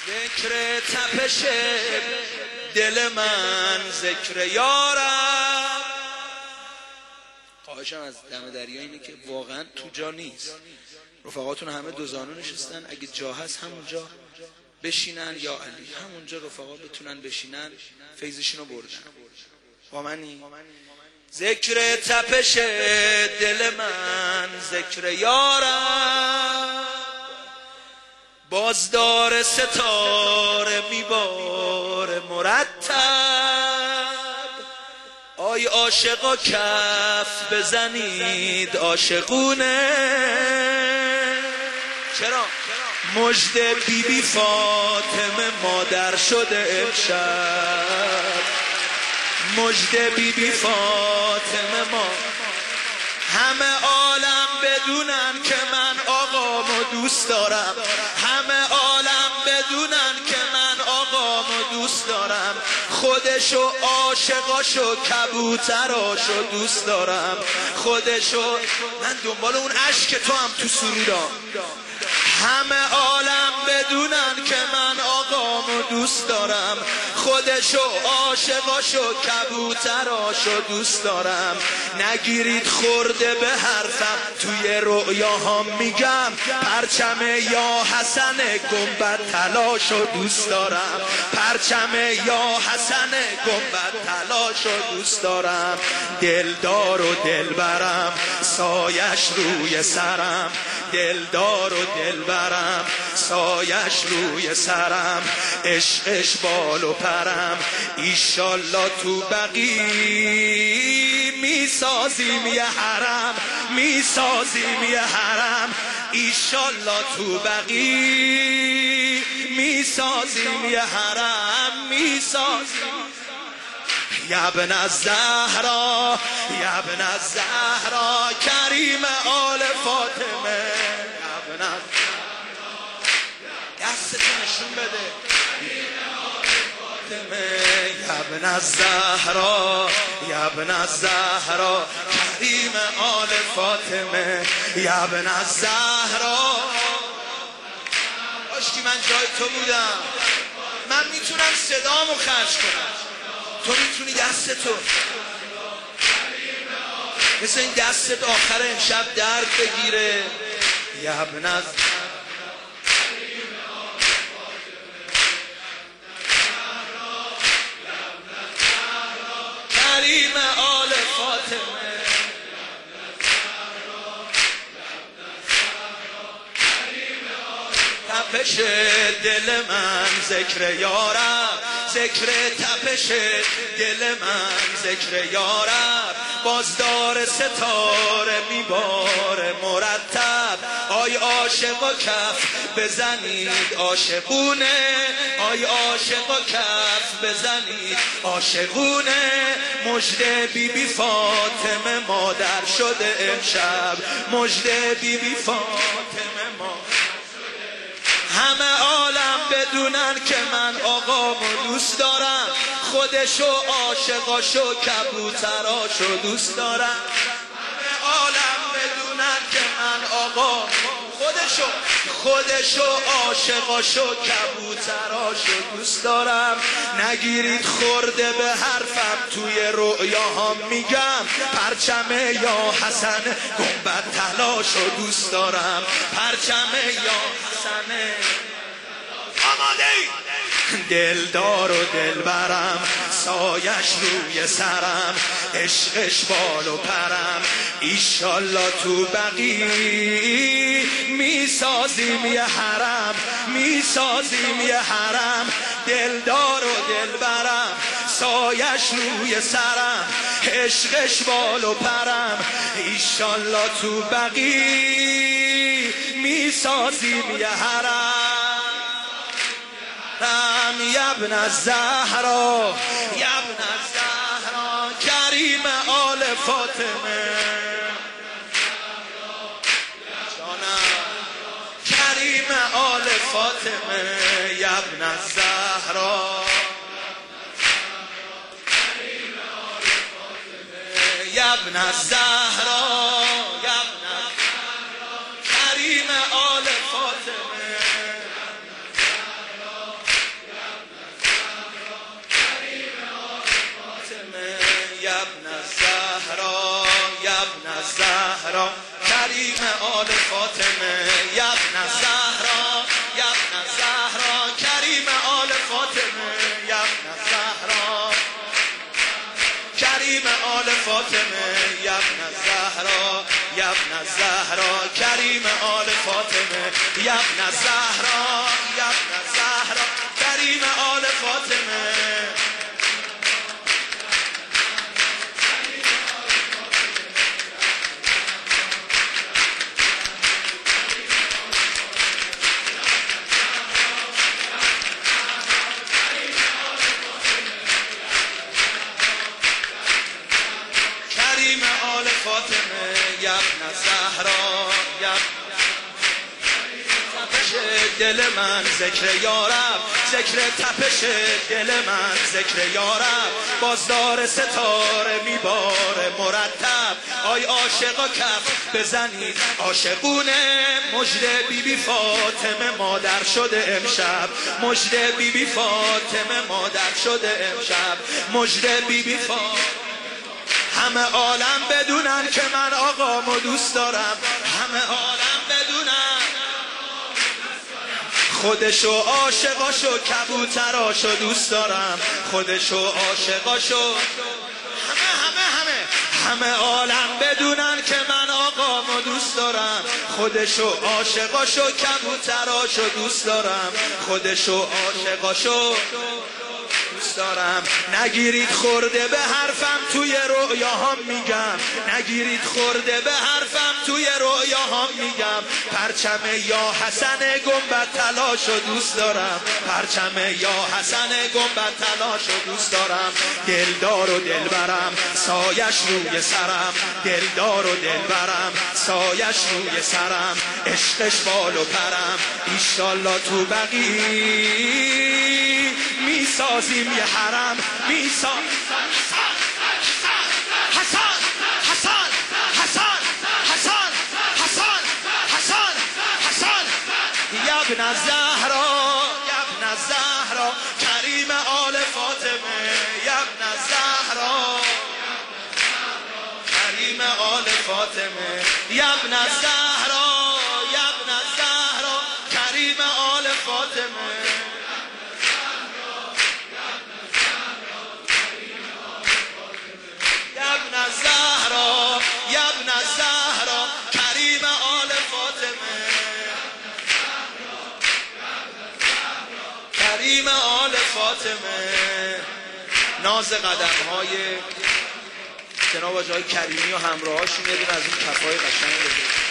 ذکر تپش دل من، ذکر یارم. خواهشم از دم دریا اینه که واقعا تو جا نیست، رفقاتون همه دو زانو نشستن، اگه جا هست همونجا بشینن، یا علی همونجا رفقا بتونن بشینن، فیضشونو بردن. با منی؟ ذکر تپش دل من، ذکر یارم، بازدار ستاره میباره مرتب. آی عاشقا کف بزنید عاشقونه، چرا؟ مژده بی بی فاطمه مادر شده امشب، مژده بی بی فاطمه ما. همه عالم بدونن که من آقامو دوست دارم، همه عالم بدونن که من آقامو دوست دارم، خودشو عاشقاشو کبوتراشو دوست دارم، خودشو. من دنبال اون عشق تو هم تو سرودام. همه عالم بدونن که من آقامو دوست دارم، خودشو عاشقاشو کبوتراشو دوست دارم. نگیرید خورده به حرفم، توی رؤیاهام میگم پرچم یا حسن گنبد طلاشو دوست دارم، پرچم یا حسن گنبد طلاشو دوست دارم. دلدار و دلبرم سایش روی سرم، دلدار و دلبرم سایش روی سرم، عشقش بال و پرم، ایشالله تو بقی میسازیم یه حرم، میسازیم یه حرم، ایشالله تو بقی میسازیم یه حرم، میسازیم. یا ابن الزهرا، یا ابن الزهرا، کریم آل فاطمه، یا ابن الزهرا، دستتو نشون بده، یا ابن الزهرا، یا ابن الزهرا، کریم آل فاطمه، یا ابن الزهرا. کاشکی من جای تو بودم، من میتونم صدامو خرج کنم، تو میتونی دستتو مثل این دستت آخر امشب درد بگیره. یا ابن از کریم آل فاطمه، تپش دل من ذکر یارم، ذکر تپش دل من ذکر یارم، بازدار ستاره میباره مرتب. آی عاشقا کف بزنید عاشقونه، آی عاشقا کف بزنید عاشقونه، مژده بی بی فاطمه مادر شده امشب، مژده بی بی فاطمه مادر. همه عالم بدونن که من آقامو دوست دارم، خودشو عاشقاشو کبوتراشو دوست دارم. همه عالم بدونن که من آقامو، خودشو عاشقاشو کبوتراشو دوست دارم. نگیرید خورده به حرفم، توی رؤیاهام میگم پرچم یا حسن گنبد طلاشو دوست دارم، پرچم یا حسن. آماده ای؟ دلدار و دلبرم سایش روی سرم، عشقش بال و پرم، ایشالله تو بقی میسازیم یه حرم، میسازیم یه حرم. دلدار و دلبرم سایش روی سرم، عشقش بال و پرم، ایشالله تو بقی میسازیم یه حرم. یا ابن الزهرا، یا ابن الزهرا، کریم آل فاطمه، کریم آل فاطمه، یا ابن الزهرا، یا ابن الزهرا، یا ابن الزهرا، کریم آل فاطمه، زهرا کریم آل فاطمه یبن زهرا یبن زهرا کریم آل فاطمه یبن زهرا کریم آل فاطمه یبن زهرا یبن زهرا کریم آل فاطمه یبن زهرا یبن زهرا کریم آل فاطمه کریم آل فاطمه یبن زهرا تپش دل من ذکر یارب ذکر تپش دل من ذکر یارب بازدار ستاره میباره مرتب آی عاشقا کف بزنید عاشقونه مژده بیبی فاطمه مادر شده امشب مژده بیبی فاطمه مادر شده امشب مژده بیبی فاطمه همه عالم بدونن که من آقامو دوست دارم همه عالم بدونن خودشو عاشقاشو کبوتراشو دوست دارم خودشو عاشقاشو همه عالم بدونن که من آقامو دوست دارم خودشو عاشقاشو کبوتراشو دوست دارم خودشو عاشقاشو دوست دارم نگیرید خورده به حرفم توی رؤیاهام میگم نگیرید خورده به حرفم توی رؤیاهام میگم پرچم یا حسن گنبد طلاشو دوست دارم پرچم یا حسن گنبد طلاشو دوست دارم دلدار و دلبرم سایش روی سرم دلدار و دلبرم سایش روی سرم عشقش بال و پرم ایشالله تو بقی میسازیم یه حرم میسازیم حسن حسن حسن حسن حسن حسن حسن یبن زهرا یبن زهرا کریم آل فاطمه یبن زهرا کریم آل فاطمه یبن زهرا یبن زهرا کریم آل فاطمه یبن زهرا یبن زهرا کریم آل فاطمه کریم آل فاطمه ناز قدم های جناب آقای کریمی و همراهاشون یه دونه از این کفای قشنگ